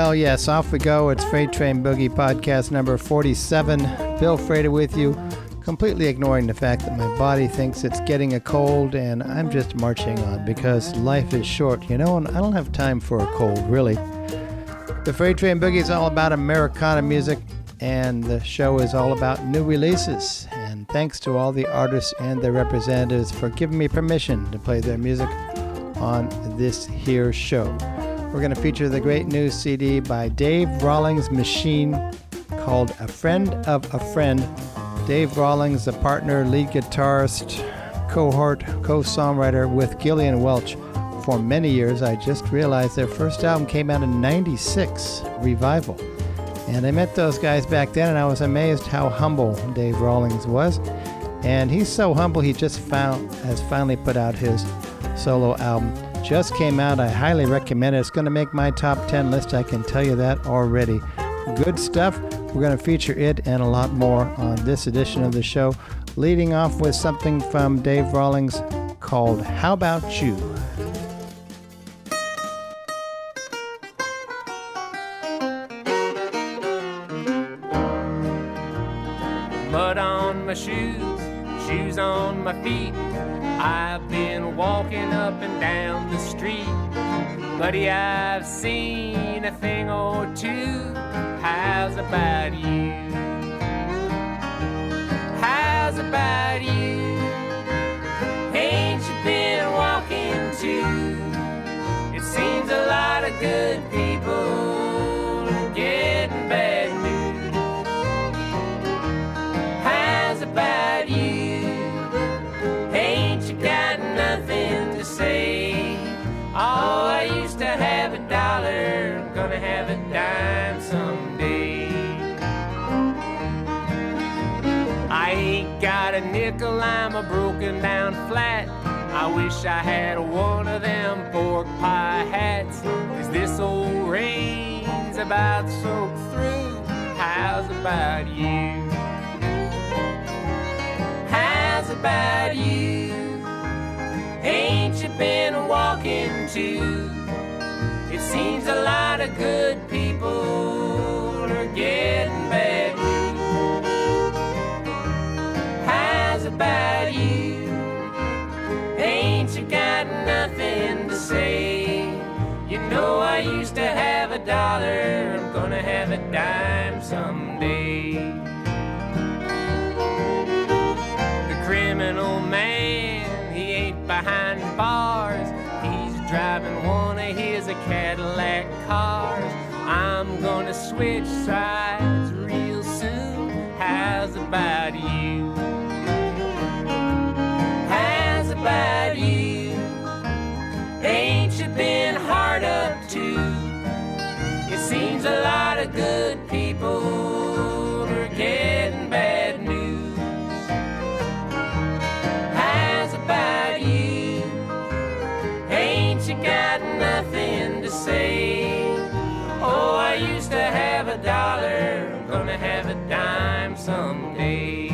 Well, yes, off we go. It's Freight Train Boogie podcast number 47. Bill Frater with you, completely ignoring the fact that my body thinks it's getting a cold, and I'm just marching on because life is short, you know, and I don't have time for a cold, really. The Freight Train Boogie is all about Americana music, and the show is all about new releases. And thanks to all the artists and their representatives for giving me permission to play their music on this here show. We're going to feature the great new CD by Dave Rawlings Machine called A Friend of a Friend. Dave Rawlings, a partner, lead guitarist, cohort, co-songwriter with Gillian Welch for many years. I just realized their first album came out in '96, Revival. And I met those guys back then, and I was amazed how humble Dave Rawlings was. And he's so humble, he just has finally put out his solo album. Just came out. I highly recommend it. It's going to make my top 10 list. I can tell you that already. Good stuff. We're going to feature it and a lot more on this edition of the show, leading off with something from Dave Rawlings called How About You? Mud on my shoes, shoes on my feet. I've been walking up and down the street. Buddy, I've seen a thing or two. How's about you? How's about you? Ain't you been walking too? It seems a lot of good people are getting bad news. How's about you? Ain't you got nothing to say? Oh, I used to have $1, gonna have a dime someday. I ain't got a nickel, I'm a broken down flat. I wish I had one of them pork pie hats, 'cause this old rain's about soaked through. How's about you? How's about you? Ain't you been walking too? It seems a lot of good people are getting bad news. How's about you? Ain't you got nothing to say? You know I used to have $1, I'm gonna have a dime someday. Criminal man, he ain't behind bars. He's driving one of his Cadillac cars. I'm gonna switch sides real soon. How's about you? How's about you? Ain't you been hard up too? It seems a lot of good people are getting bad news. About you, ain't you got nothing to say? Oh, I used to have $1, I'm gonna have a dime someday.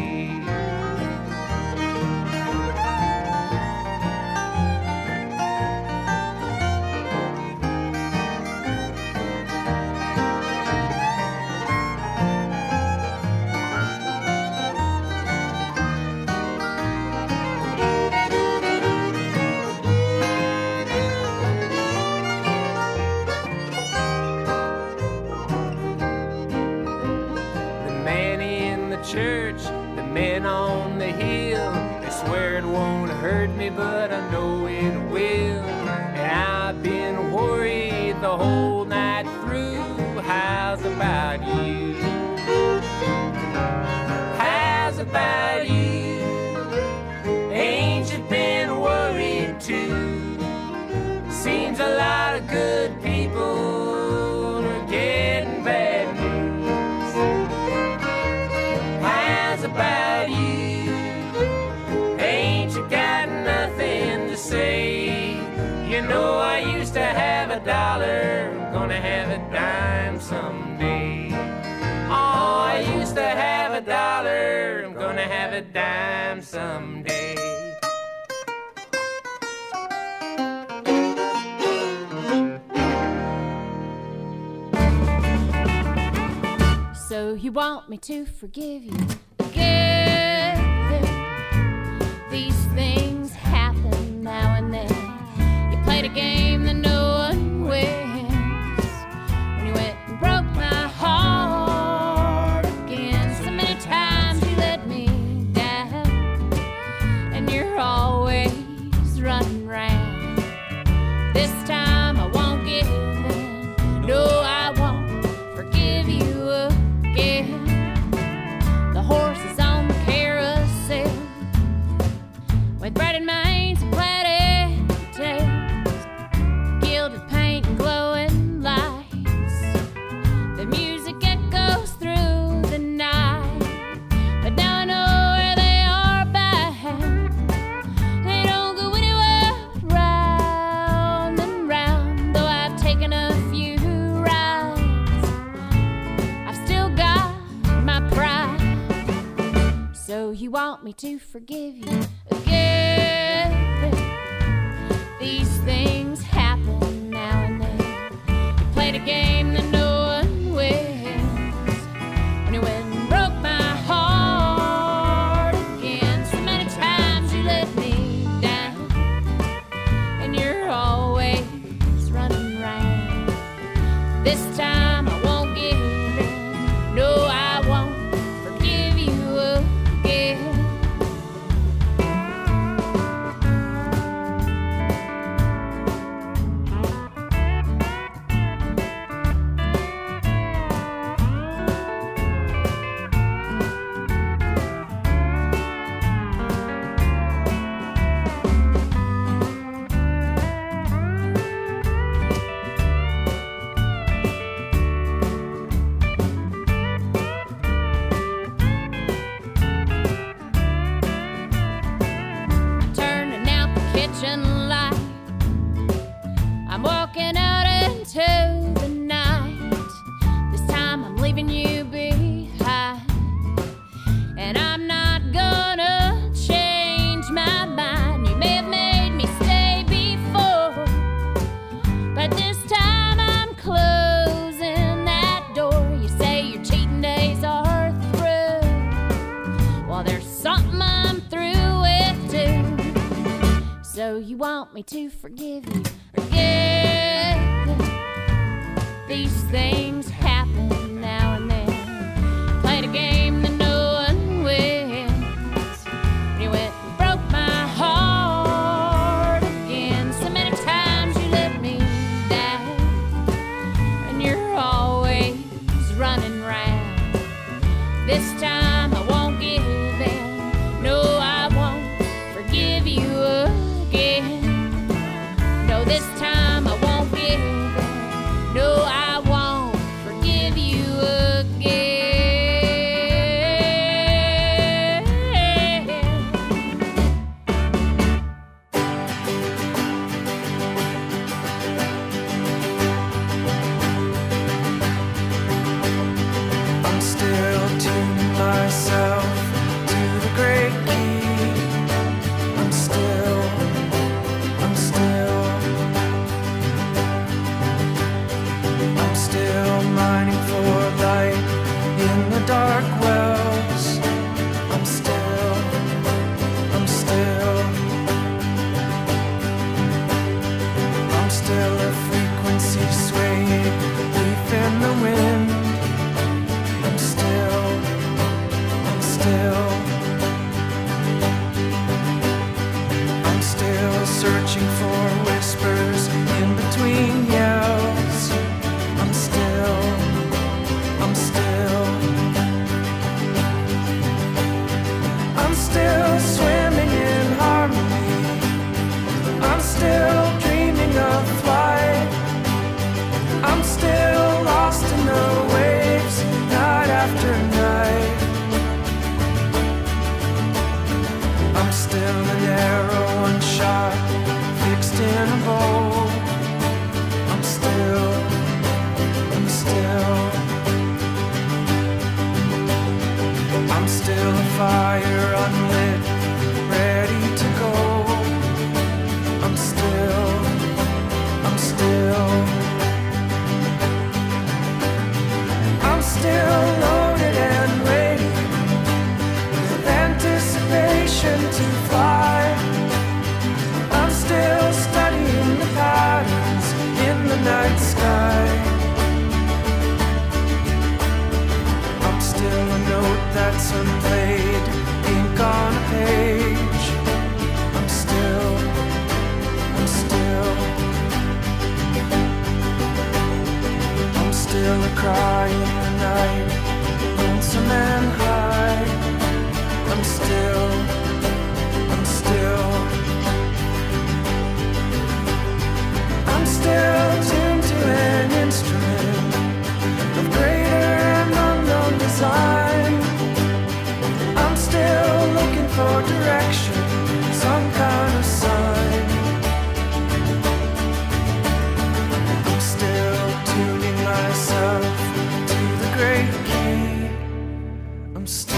Church, the men on the hill, they swear it won't hurt me, but I know it will. And I've been worried the whole night through. How's about you? How's about you? Ain't you been worried too? Seems a lot of good people are getting bad news. About you, ain't you got nothing to say? You know I used to have $1, I'm gonna have a dime someday. Oh, I used to have $1, I'm gonna have a dime someday. So you want me to forgive you again. These things happen now and then. You played a game that no one wins. When you went and broke my heart again. So many times you let me down, and you're always running round. This time I won't give in. No, I won't forgive you again. The horse is on the carousel with braided manes and plaited tails, gilded paint and glowing lights. The music echoes through the night, but now I know where they are bound. They don't go anywhere but round and round. Though I've taken a few rides, I've still got my pride. So you want me to forgive you again. These things happen now and then. You played a game that no one wins. When you went and broke my heart again. So many times you let me down, and you're always running round. This time I won't give in. No, I won't forgive you again. Turning out the kitchen light, I'm walking out into the night. This time I'm leaving you behind, and I'm not gonna change my mind. You may have made me stay before, but this time I'm closing that door. You say your cheating days are through. Well, there's something I'm through with too. So you want me to forgive you again. These things happen now and then. Played a game that no one wins. When you went and broke my heart again. So many times you let me down, and you're always running round. This time I won't give in. No, I won't forgive you again. No, this time I won't give in. No, I won't forgive you again. I'm still tuning myself to the great key. I'm still mining for light in the dark wells. I'm still a frequency swaying leaf in the wind. I'm still searching for whispers in between yells. I'm still swimming in harmony. I'm still dreaming of flight. I'm still lost in the waves, night after night. I'm still an arrow, one shot, fixed in a bowl. I'm still a fire unlit, ready to go. I'm still still low. that's unplayed, ink on a page. I'm still a cry in the night, lonesome and high. I'm still tuned to an instrument of greater and unknown design. I'm still looking for direction, some kind of sign. I'm still tuning myself to the great key. I'm still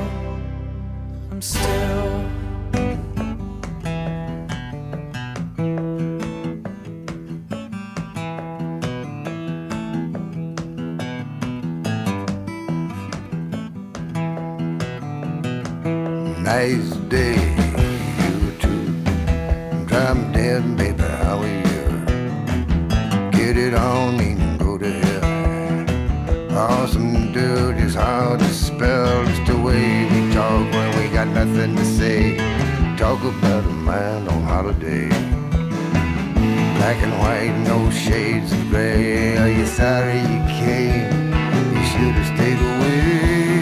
Nice day, you too. I'm dead, baby, how are you? Get it on, and go to hell. Awesome dude is hard to spell. It's the way we talk when we got nothing to say. Talk about a mind on holiday. Black and white, no shades of gray. Are you sorry you came? You should have stayed away.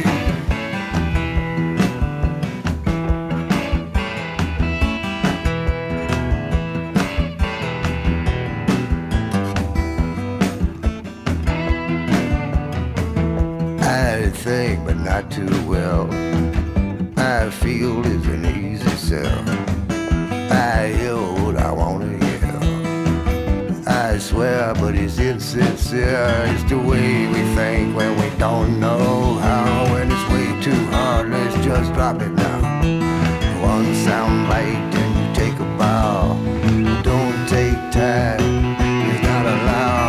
Think, but not too well. I feel is an easy sell. I hear what I wanna hear. I swear, but it's insincere. It's the way we think when we don't know how. When it's way too hard, let's just drop it now. One sound bite and you take a bow. Don't take time, it's not allowed.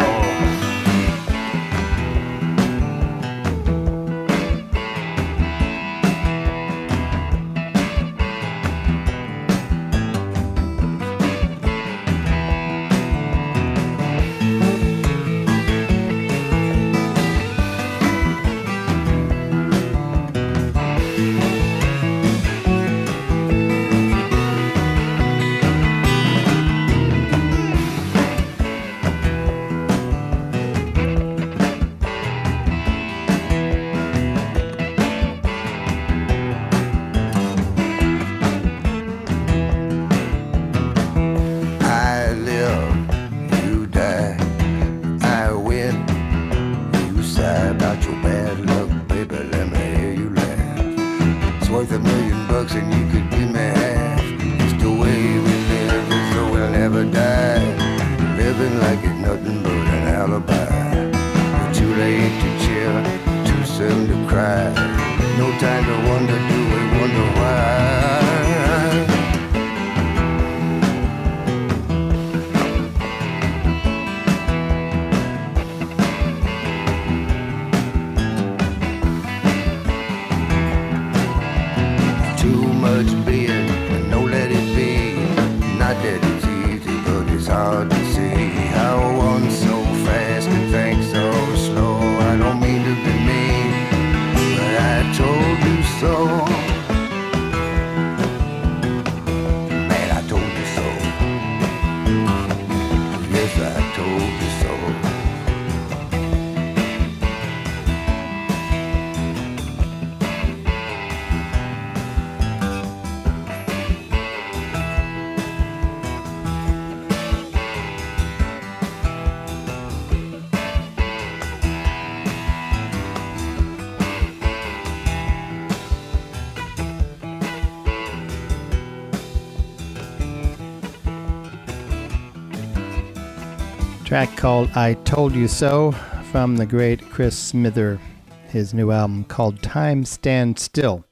Track called I Told You So from the great Chris Smither, his new album called Time Stands Still,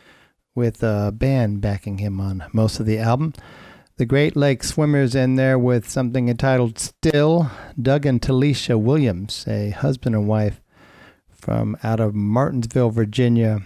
with a band backing him on most of the album. The Great Lake Swimmers in there with something entitled Still. Doug and Talisha Williams, a husband and wife from out of Martinsville, Virginia,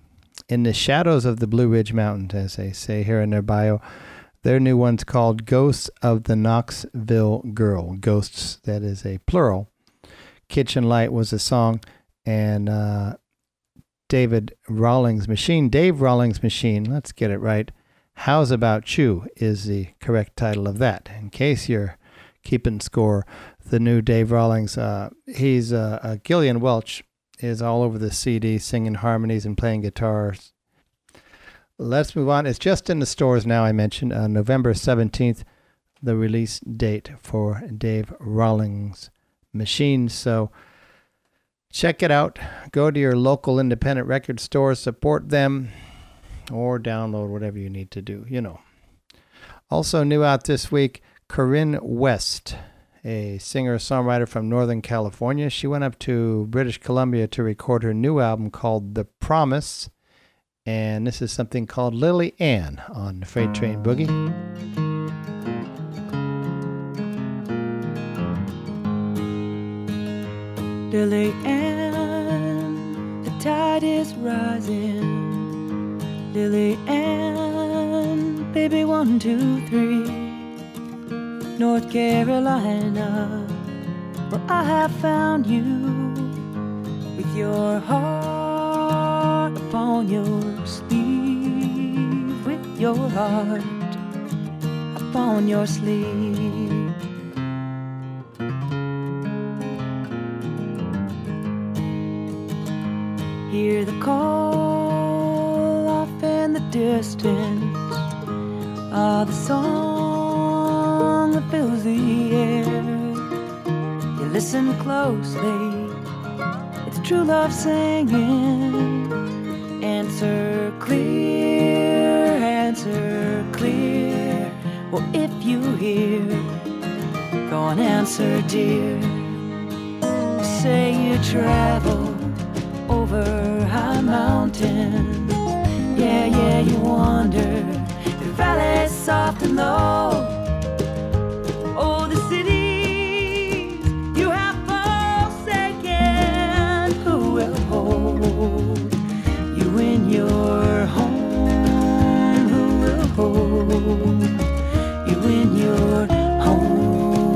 in the shadows of the Blue Ridge Mountains, as they say here in their bio. Their new one's called Ghosts of the Knoxville Girl. Ghosts, that is a plural. Kitchen Light was a song, and David Rawlings Machine. Dave Rawlings Machine, let's get it right. How's About You is the correct title of that. In case you're keeping score, the new Dave Rawlings, Gillian Welch is all over the CD singing harmonies and playing guitars. Let's move on. It's just in the stores now, I mentioned. November 17th, the release date for Dave Rawlings Machine. So check it out. Go to your local independent record store, support them, or download whatever you need to do, you know. Also new out this week, Corinne West, a singer-songwriter from Northern California. She went up to British Columbia to record her new album called The Promise, and this is something called Lily Ann on Freight Train Boogie. Lily Ann, the tide is rising. Lily Ann, baby 1, 2, 3, North Carolina, where I have found you, with your heart upon your sleeve, with your heart upon your sleeve. Hear the call off in the distance, the song that fills the air. You listen closely, it's true love singing. Answer clear, answer clear. Well, if you hear, go on, answer, dear. You say you travel over high mountains, yeah, you wander the valleys soft and low. Oh, the cities you have forsaken, who will hold you in your home? Who will hold you in your home?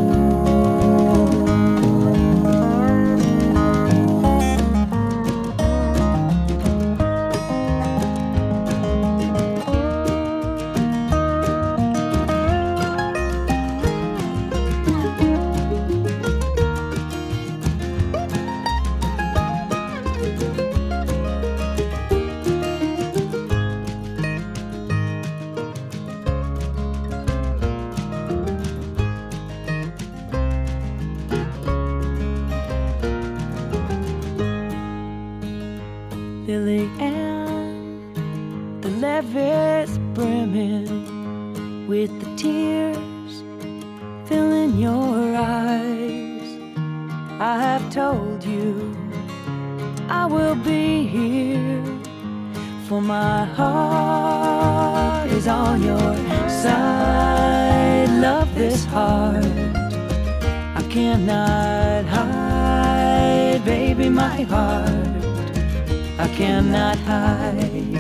Lily Ann, the levee's brimming with the tears filling your eyes. I have told you I will be here, for my heart is on your side. Love this heart I cannot hide, baby, my heart I cannot hide.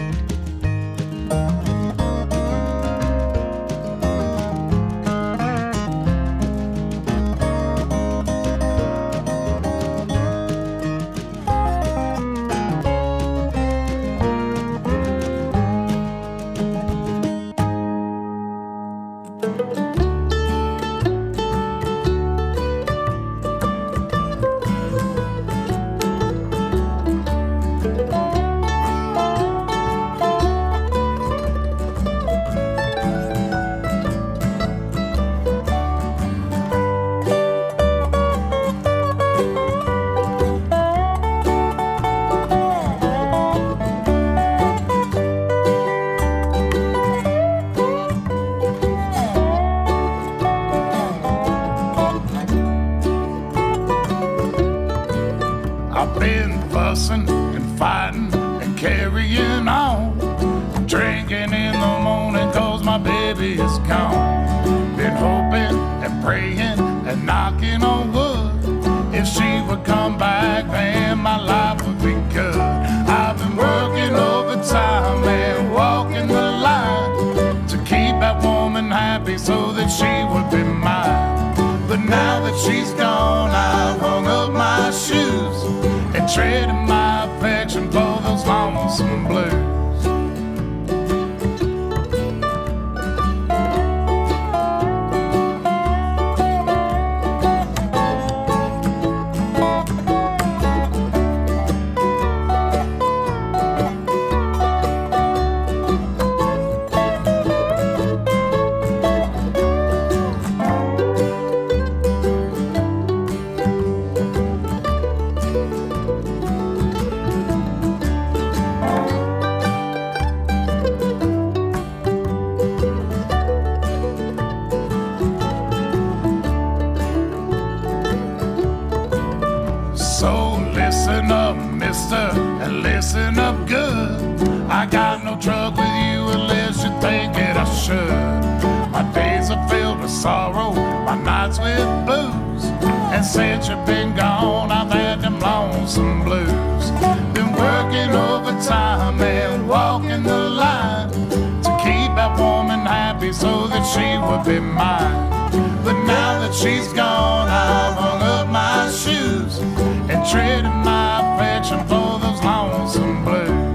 I've been fussing and fighting and carrying on, drinking in the morning 'cause my baby is gone. Been hoping and praying and knocking on wood, if she would come back then my life would be good. I've been working overtime and walking the line to keep that woman happy so that she would be mine. But now that she's gone, I've hung up my shoes and traded my affection for those long lonesome blues. So listen up, mister, and listen up good. I got no trouble with you unless you think it I should. My days are filled with sorrow, my nights with booze. And since you've been gone, I've had them lonesome blues. Been working overtime and walking the line to keep that woman happy so that she would be mine. But now that she's gone, I've hung up my shoes and traded my affection for those lonesome blues.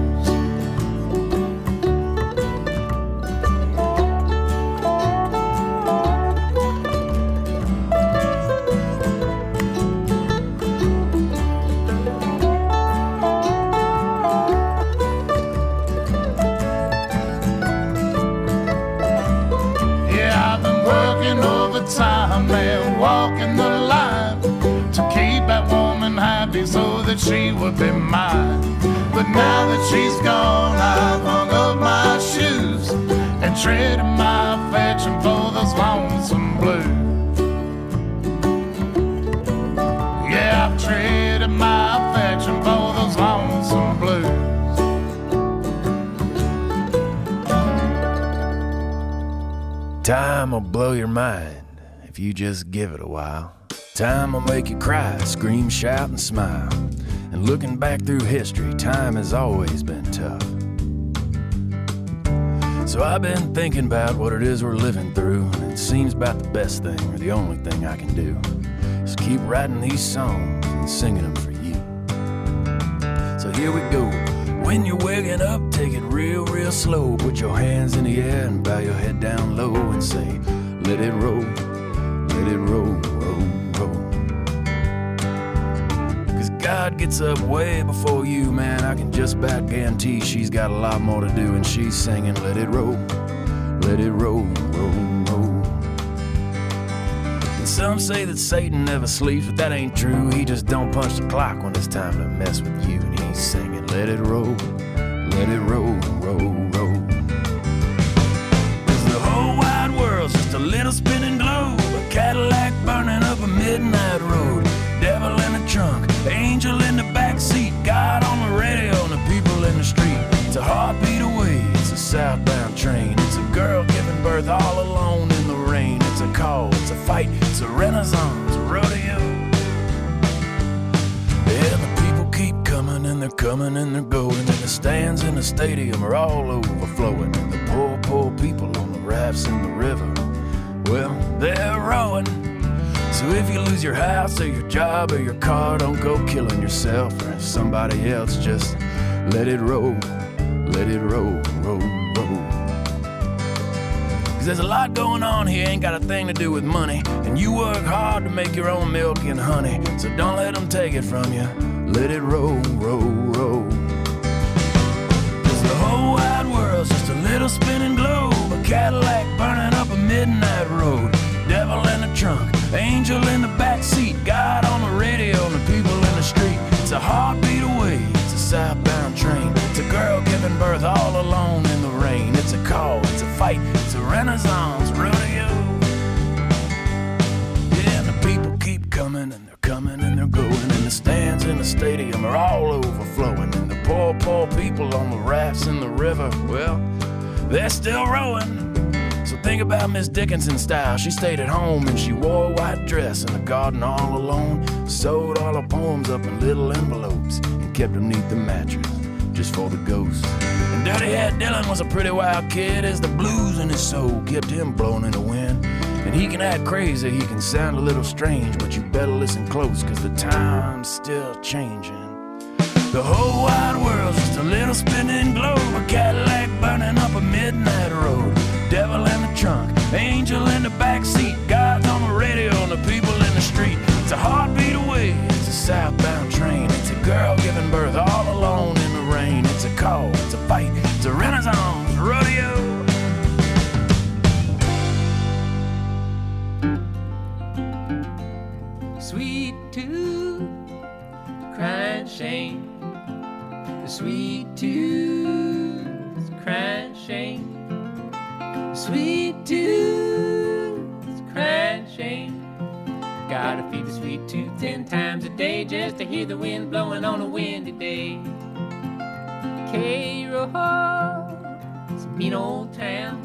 Yeah, I've been working overtime and walking the line to keep that woman happy so that she would be mine. But now that she's gone, I've hung up my shoes and traded my affection for those lonesome blues. Yeah, I've traded my affection for those lonesome blues. Time will blow your mind if you just give it a while. Time will make you cry, scream, shout, and smile. And looking back through history, time has always been tough. So I've been thinking about what it is we're living through, and it seems about the best thing, or the only thing I can do, is keep writing these songs and singing them for you. So here we go. When you're waking up, take it real, real slow. Put your hands in the air and bow your head down low and say, let it roll, roll, roll. Cause God gets up way before you, man. I can just about guarantee she's got a lot more to do, and she's singing, let it roll, roll, roll. And some say that Satan never sleeps, but that ain't true. He just don't punch the clock when it's time to mess with you. And he's singing, let it roll, roll, roll. Cause the whole wide world's just a little spinning globe, a Cadillac burning up a midnight road. Devil in the trunk, angel in the backseat, God on the radio and the people in the street. It's a heartbeat away, it's a southbound train. It's a girl giving birth all alone in the rain. It's a call, it's a fight, it's a renaissance, a rodeo. Yeah, the people keep coming and they're coming and they're going, and the stands in the stadium are all overflowing. And the poor, poor people on the rafts in the river, well, they're rowing. So if you lose your house or your job or your car, don't go killing yourself or somebody else. Just let it roll, roll, roll. Cause there's a lot going on here, ain't got a thing to do with money. And you work hard to make your own milk and honey, so don't let them take it from you. Let it roll, roll, roll. Cause the whole wide world's just a little spinning globe, a Cadillac burning up a midnight road. Devil in the trunk, angel in the backseat, God on the radio and the people in the street. It's a heartbeat away, it's a southbound train. It's a girl giving birth all alone in the rain. It's a call, it's a fight, it's a renaissance rodeo. Yeah, and the people keep coming and they're coming and they're going, and the stands in the stadium are all overflowing. And the poor, poor people on the rafts in the river, well, they're still rowing. So think about Miss Dickinson's style. She stayed at home and she wore a white dress in the garden all alone. Sewed all her poems up in little envelopes and kept them neath the mattress just for the ghosts. And Dirty Hat Dylan was a pretty wild kid, as the blues in his soul kept him blowing in the wind. And he can act crazy, he can sound a little strange, but you better listen close, cause the time's still changing. The whole wide world's just a little wheel spinning globe, a Cadillac burning up a midnight road. Devil in the trunk, angel in the backseat, God's on the radio and the people in the street. It's a heartbeat away, it's a southbound train. It's a girl giving birth all alone in the rain. It's a call, it's a fight, it's a Renaissance rodeo. Sweet tooth, crying shame. The sweet tooth, crying shame. The sweet tooth, crying shame. Gotta feed the sweet tooth 10 times a day just to hear the wind blowing on a windy day. Cairo, it's a mean old town.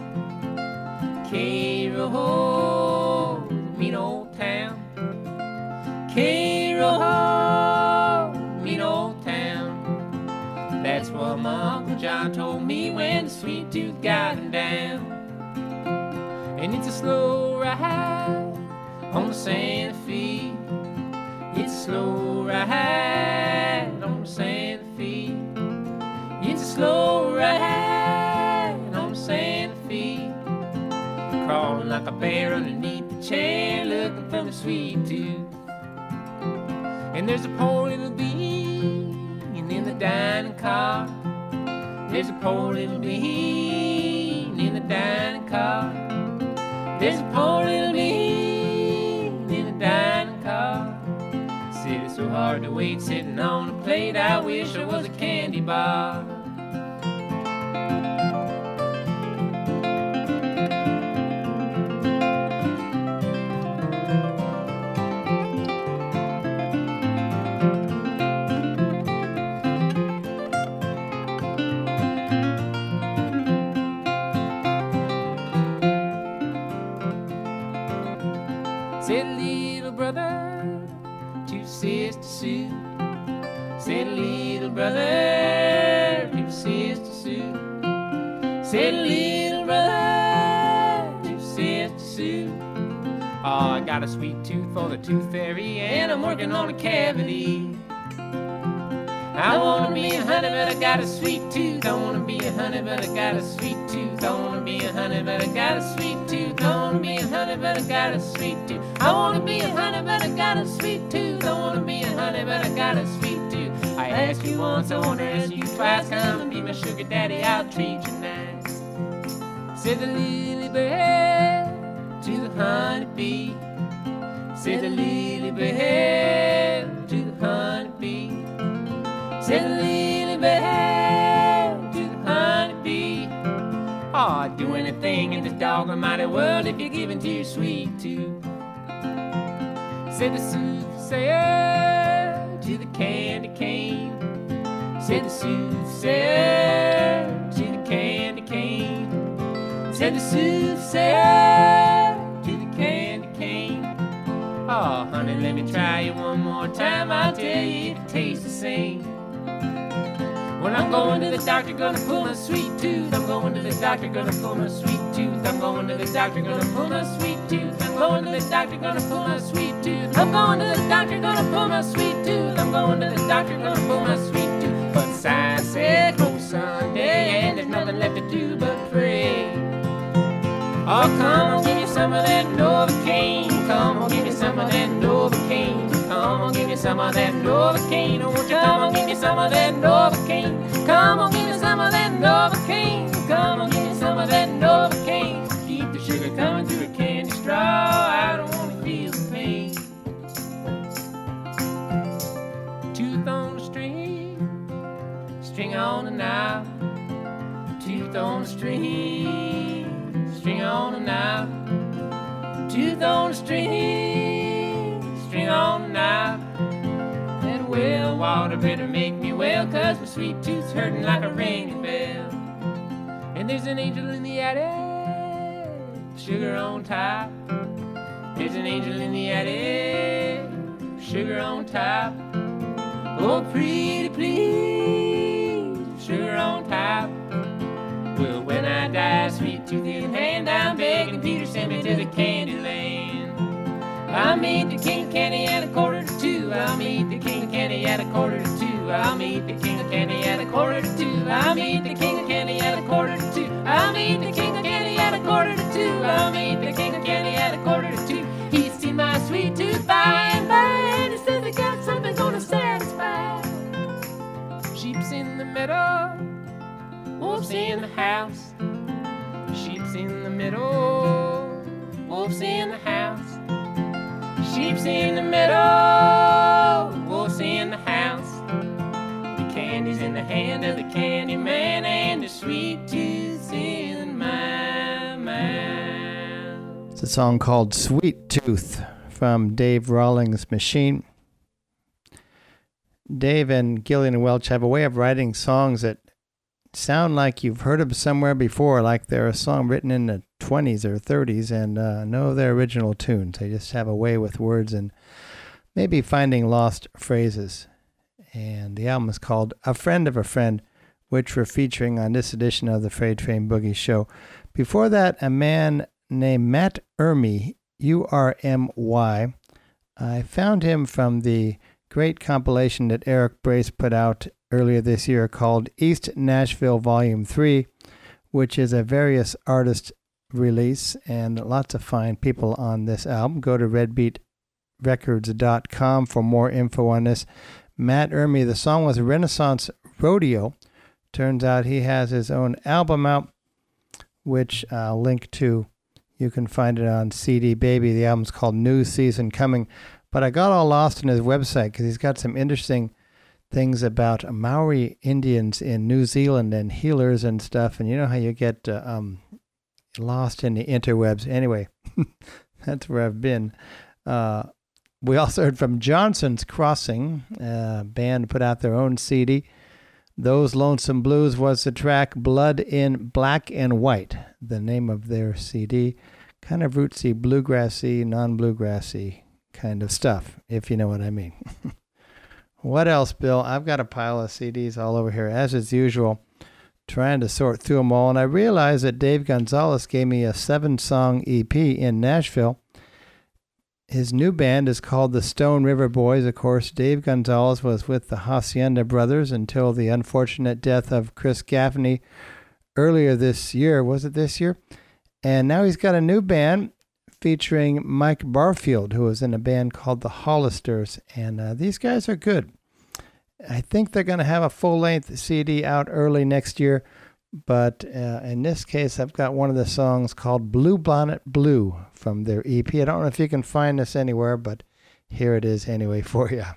Cairo, it's a mean old town. Cairo, mean old town. That's what my Uncle John told me when the sweet tooth got him down. And it's a slow ride on the Santa Fe. It's a slow ride on the Santa Fe. It's a slow ride on the Santa Fe. Crawling like a bear underneath the chair, looking for the sweet tooth. And there's a poor little bean in the dining car. There's a poor little bean in the dining car. There's a poor little bean in the dining car. Said it's so hard to wait sitting on a plate. I wish I was a candy bar. Said little brother to Sister Sue. Said little brother to Sister Sue. Said little brother to Sister Sue. Oh, I got a sweet tooth for the tooth fairy, and I'm working on a cavity. I wanna be a honey, but I got a sweet tooth. I wanna be a honey, but I got a sweet tooth. I wanna be a honey, but I got a sweet tooth. I wanna be a honey, but I got a sweet tooth. I wanna be a honey, but I got a sweet tooth. I wanna be a honey, but I got a sweet tooth. I asked you once, I wanna ask you twice. Come and be my sugar daddy, I'll treat you nice. Said the lily bird to the honeybee. Said the lily bird to the honeybee. Said the lily bird to the honeybee. Oh, I'd do anything in this doggone mighty world if you're giving to your sweet tooth. Said the soothsayer to the candy cane. Said the soothsayer to the candy cane. Said the soothsayer to the candy cane. Oh, honey, let me try you one more time. I'll tell you it tastes the same. When I'm going to the doctor, gonna pull my sweet tooth. I'm going to the doctor, gonna pull my sweet tooth. I'm going to the doctor, gonna pull my sweet tooth. I'm going to the doctor, gonna pull my sweet tooth. I'm going to the doctor, gonna pull my sweet tooth. I'm going to the doctor, gonna pull my sweet tooth. But science said no Sunday, and there's nothing left to do but pray. Oh, come on, give me some of that Novocaine. Come on, give me some of that Novocaine. Come on, give me some of that Novocaine. Oh, won't you come on, give me some of that Novocaine. Come on, give me some of that Novocaine. Come on, give me some of that Novocaine. Keep the sugar coming through a candy straw. I don't want to feel the pain. Tooth on the string, string on the knob. Tooth on the string, string on the knob. Tooth on the string, string on the knob. That well water better make me well, 'cause my sweet tooth's hurting like a ringing bell. And there's an angel in the attic, sugar on top. There's an angel in the attic, sugar on top. Oh, pretty please, sugar on top. Well, when I die, sweet tooth in hand, I'm begging Peter, send me to the candy land. I'll meet the king of candy at 1:45. I'll meet the king of candy at 1:45. I'll meet the king of candy at 1:45. I'll middle, wolves in the house. Sheep's in the middle, wolves in the house. Sheep's in the middle, wolves in the house. The candy's in the hand of the candy man, and the sweet tooth's in my mouth. It's a song called Sweet Tooth from Dave Rawlings' Machine. Dave and Gillian Welch have a way of writing songs that sound like you've heard them somewhere before, like they're a song written in the 20s or 30s, and no, they're original tunes. They just have a way with words and maybe finding lost phrases. And the album is called A Friend of a Friend, which we're featuring on this edition of the Freight Train Boogie Show. Before that, a man named Matt Urmy, U-R-M-Y. I found him from the great compilation that Eric Brace put out earlier this year called East Nashville Volume 3, which is a various artist release, and lots of fine people on this album. Go to redbeatrecords.com for more info on this. Matt Urmy, the song was Renaissance Rodeo. Turns out he has his own album out, which I'll link to. You can find it on CD Baby. The album's called New Season Coming. But I got all lost on his website because he's got some interesting things about Maori Indians in New Zealand and healers and stuff. And you know how you get lost in the interwebs. Anyway, that's where I've been. We also heard from Johnson's Crossing, a band put out their own CD. Those Lonesome Blues was the track. Blood in Black and White, the name of their CD. Kind of rootsy, bluegrassy, non-bluegrassy kind of stuff, if you know what I mean. What else, Bill? I've got a pile of CDs all over here, as is usual, trying to sort through them all. And I realized that Dave Gonzalez gave me a 7-song EP in Nashville. His new band is called the Stone River Boys. Of course, Dave Gonzalez was with the Hacienda Brothers until the unfortunate death of Chris Gaffney earlier this year. Was it this year? And now he's got a new band featuring Mike Barfield, who was in a band called the Hollisters. And these guys are good. I think they're going to have a full-length CD out early next year. But in this case, I've got one of the songs called Blue Bonnet Blue from their EP. I don't know if you can find this anywhere, but here it is anyway for you.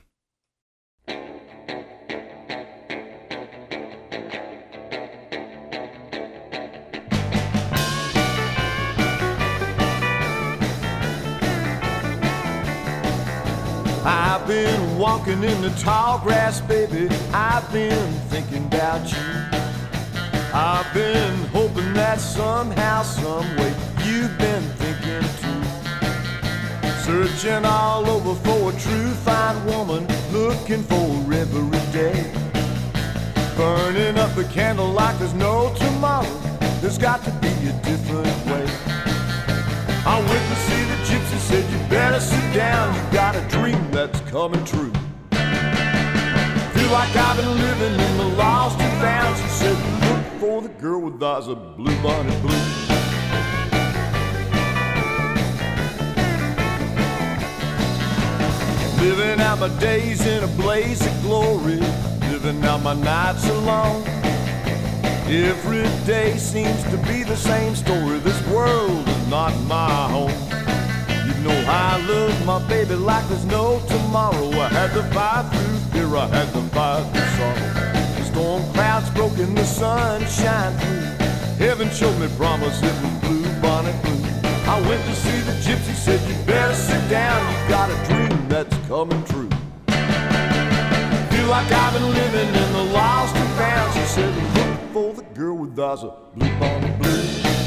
I've been walking in the tall grass, baby. I've been thinking about you. I've been hoping that somehow, some way, you've been thinking too. Searching all over for a true fine woman, looking for her every day. Burning up the candle like there's no tomorrow. There's got to be a different way. I went to see the gypsy, said you better sit down. You got a dream that's coming true. Feel like I've been living in the lost and found. She said, look for the girl with eyes of blue bonnet blue. Living out my days in a blaze of glory, living out my nights alone. Every day seems to be the same story. This world is not my home. You know I love my baby like there's no tomorrow. I had to fight through fear, I had to fight through sorrow. The storm clouds broke and the sun shined through. Heaven showed me promise, it was blue bonnet blue. I went to see the gypsy, said you better sit down. You got a dream that's coming true. Feel like I've been living in the lost and found. She said, look for the girl with eyes of blue bonnet blue.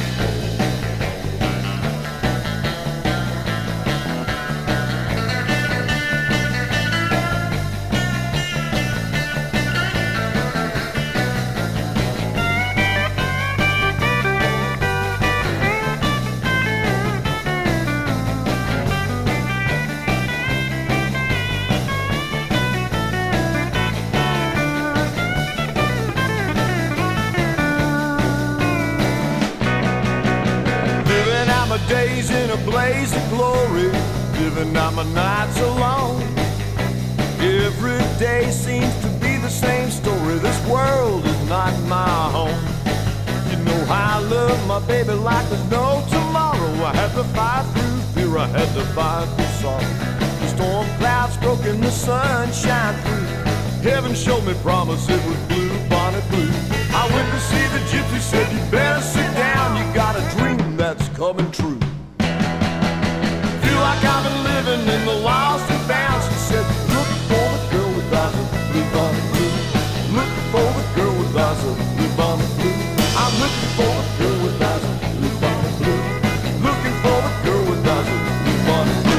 Days in a blaze of glory, living out my nights alone. Every day seems to be the same story. this world is not my home. You know how I love my baby like there's no tomorrow. I had to fight through fear, I had to fight through sorrow. The storm clouds broke and the sunshine through. Heaven showed me promise, it was blue, bonnet blue. I went to see the gypsy, said you better sit down, you got a dream that's coming true. Feel like I've been living in the lost and found. She said, looking for the girl with eyes of blue, bonnet blue. Looking for the girl with eyes of blue, bonnet blue. I'm looking for the girl with eyes of blue, bonnet blue. Looking for the girl with eyes of blue, bonnet blue.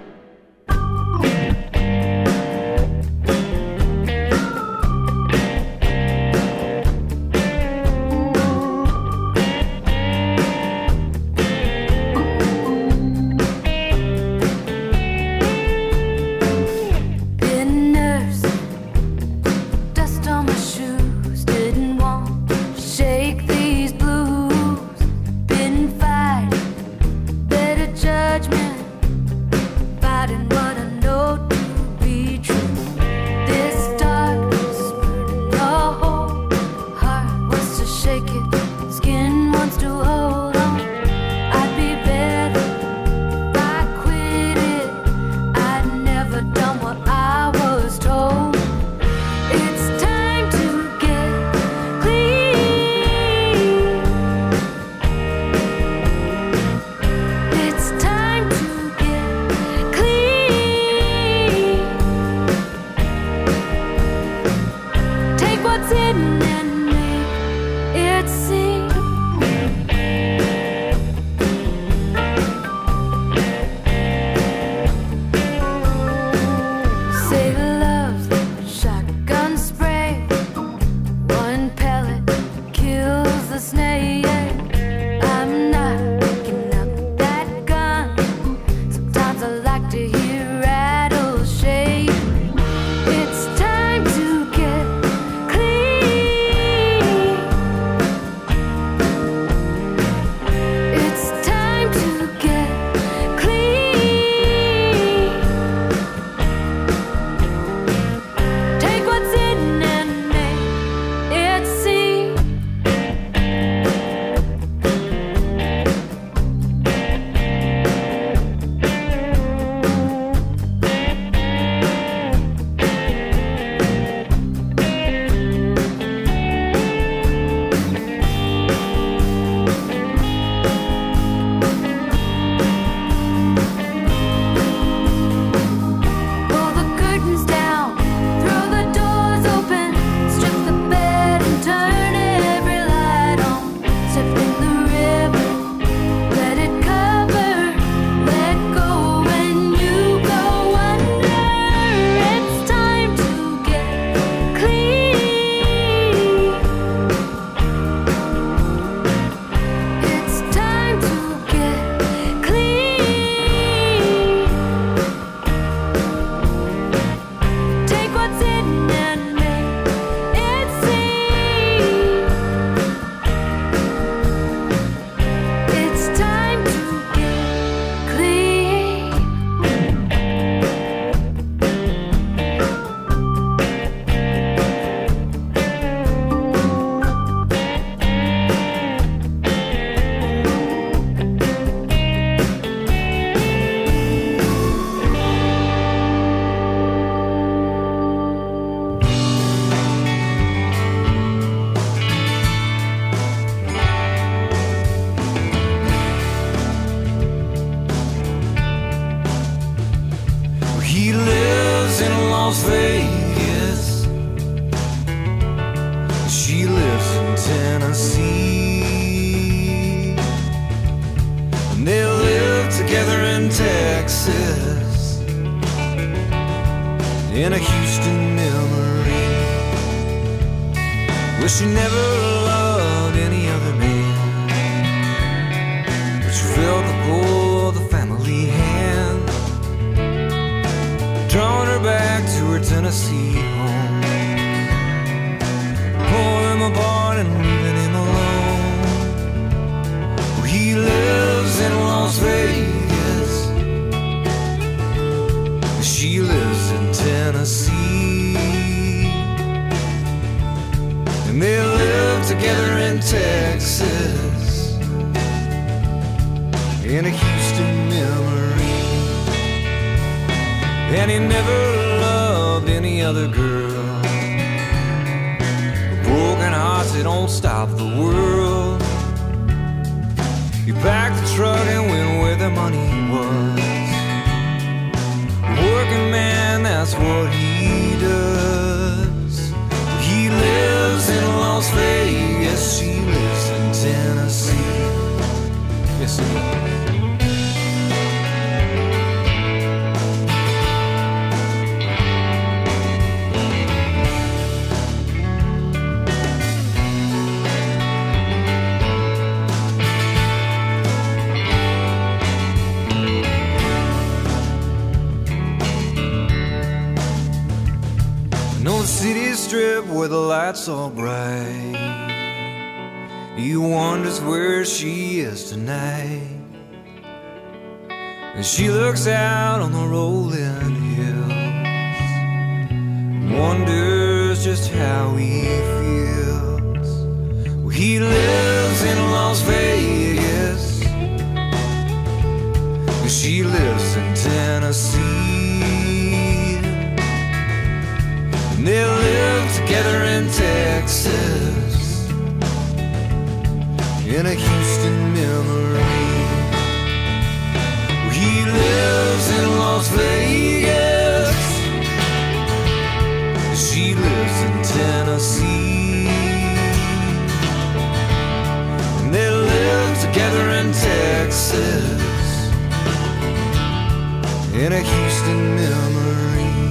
Las Vegas. She lives in Tennessee, and they live together in Texas, in a Houston memory, where she never loved any other man, but she felt the pull of the family hand, drawing her back to her Tennessee home, pulling him apart and leaving him alone. Well, he lives in Las Vegas, she lives in Tennessee. together in Texas, in a Houston memory. And he never loved any other girl. Broken hearts, they don't stop the world. He packed the truck and went where the money was. Working man, that's what he does. He lives in Las Vegas, she lives in Tennessee. Yes, he does. City strip where the lights all bright. He wonders where she is tonight. And she looks out on the rolling hills, wonders just how he feels. Well, he lives in Las Vegas, and she lives in Tennessee. They live together in Texas, in a Houston memory. He lives in Las Vegas, she lives in Tennessee. And they live together in Texas, in a Houston memory.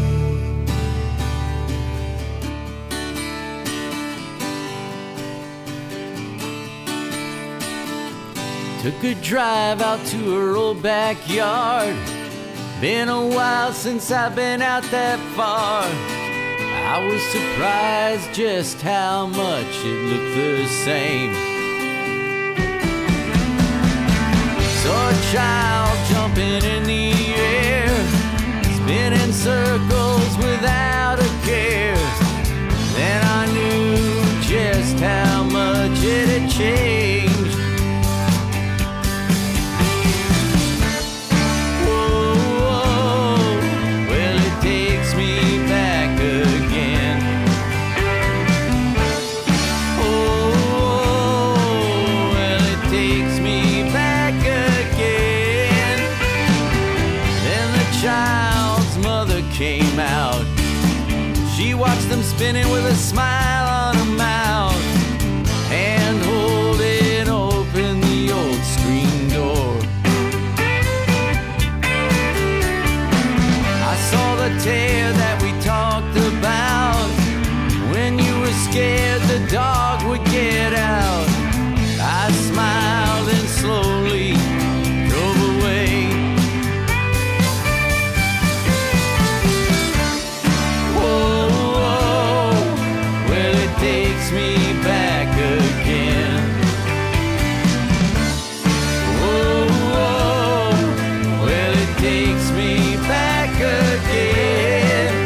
Took a drive out to her old backyard. Been a while since I've been out that far. I was surprised just how much it looked the same. Saw a child jumping in the air, spinning circles without a care. Then I knew just how much it had changed. Came out. She watched them spinning with a smile on her mouth, hand holding open the old screen door. I saw the tear that we talked about. When you were scared the dog would get out. I smiled and slowly drove away. Takes me back again. Oh, oh, well, it takes me back again.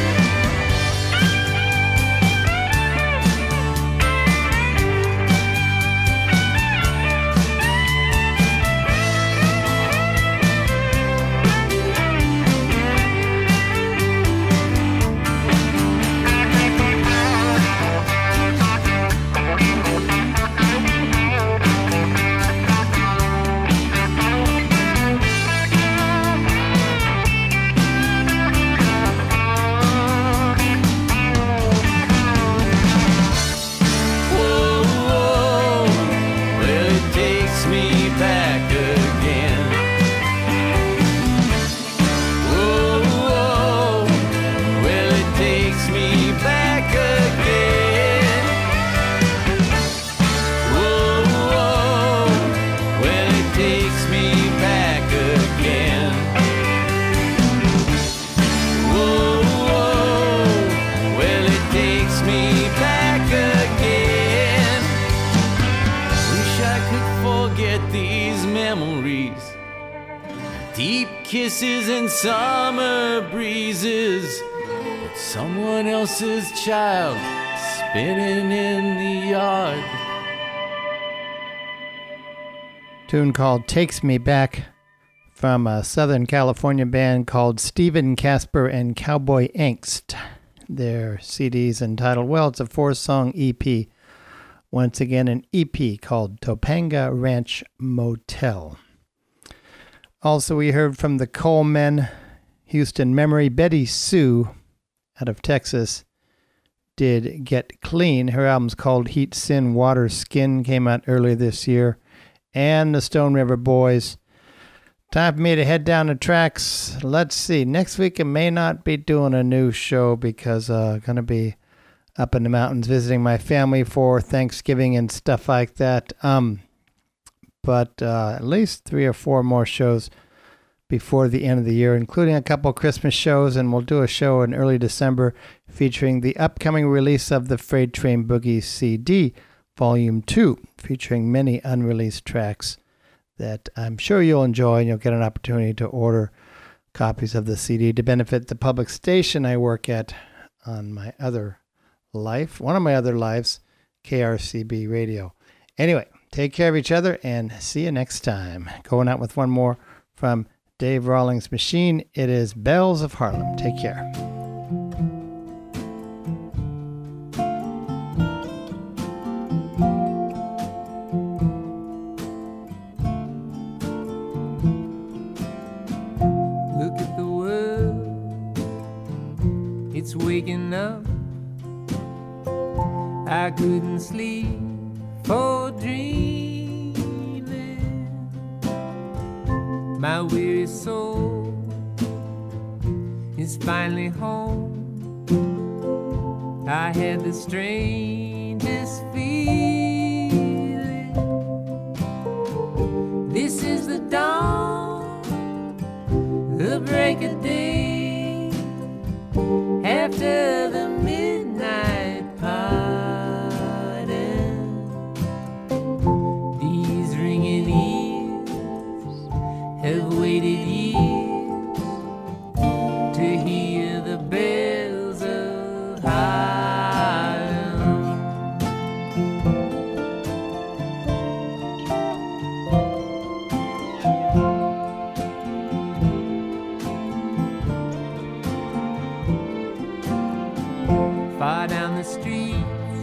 Deep kisses and summer breezes, but someone else's child spinning in the yard. tune called Takes Me Back from a Southern California band called Stephen Casper and Cowboy Angst. Their CD's entitled, well, it's a 4-song EP. Once again, an EP called Topanga Ranch Motel. Also, we heard from the Colemen, Houston Memory. Betty Sue, out of Texas, did Get Clean. Her album's called Heat, Sin, Water, Skin, came out earlier this year. And the Stone River Boys. Time for me to head down the tracks. Let's see. Next week I may not be doing a new show because I'm going to be up in the mountains visiting my family for Thanksgiving and stuff like that. But at least 3 or 4 more shows before the end of the year, including a couple Christmas shows, and we'll do a show in early December featuring the upcoming release of the Freight Train Boogie CD, Volume 2, featuring many unreleased tracks that I'm sure you'll enjoy, and you'll get an opportunity to order copies of the CD to benefit the public station I work at on my other life, one of my other lives, KRCB Radio. Anyway, take care of each other and see you next time. Going out with one more from Dave Rawlings' Machine. It is Bells of Harlem. Take care. Look at the world, it's waking up. I couldn't sleep for dreaming. My weary soul is finally home. I had the strangest feeling. This is the dawn, the break of day, after the midnight party. These ringing ears have waited years to hear the bells of Harlem. Far down the streets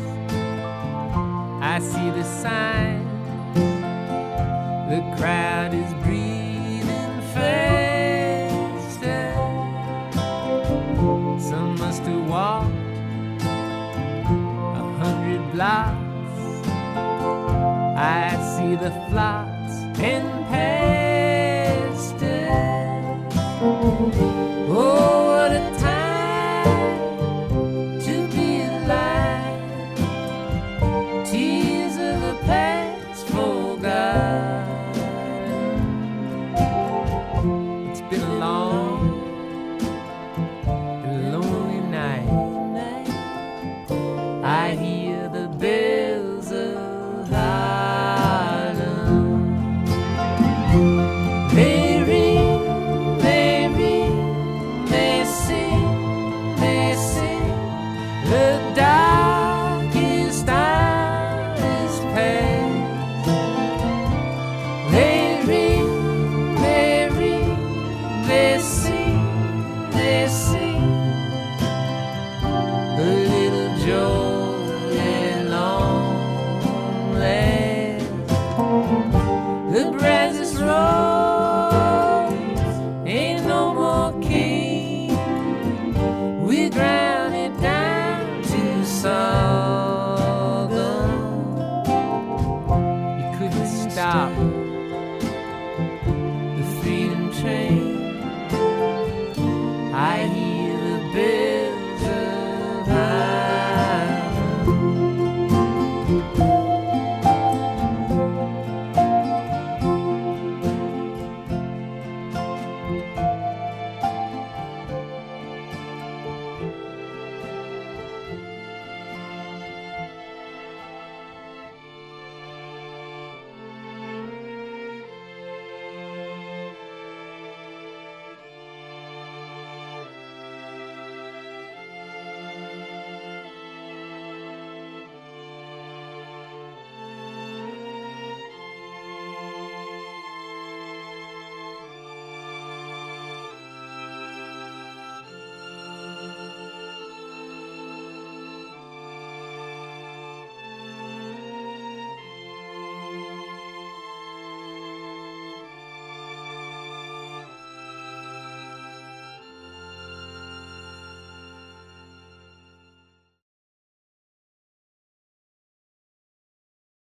I see the sign. The crowd is breathing faster. Some must have walked 100 blocks. I see the flocks and pastures. Oh, what a time to be alive. Tears of the past forgotten. It's been a long and lonely night. I hear the bells of Harlem. They ring, they ring, they sing, they sing. The darkest hour is past. They ring, they ring, they sing, they sing. A little joy and long last. The Brazos Rose ain't no more king. We drown it down to sorghum. You couldn't stop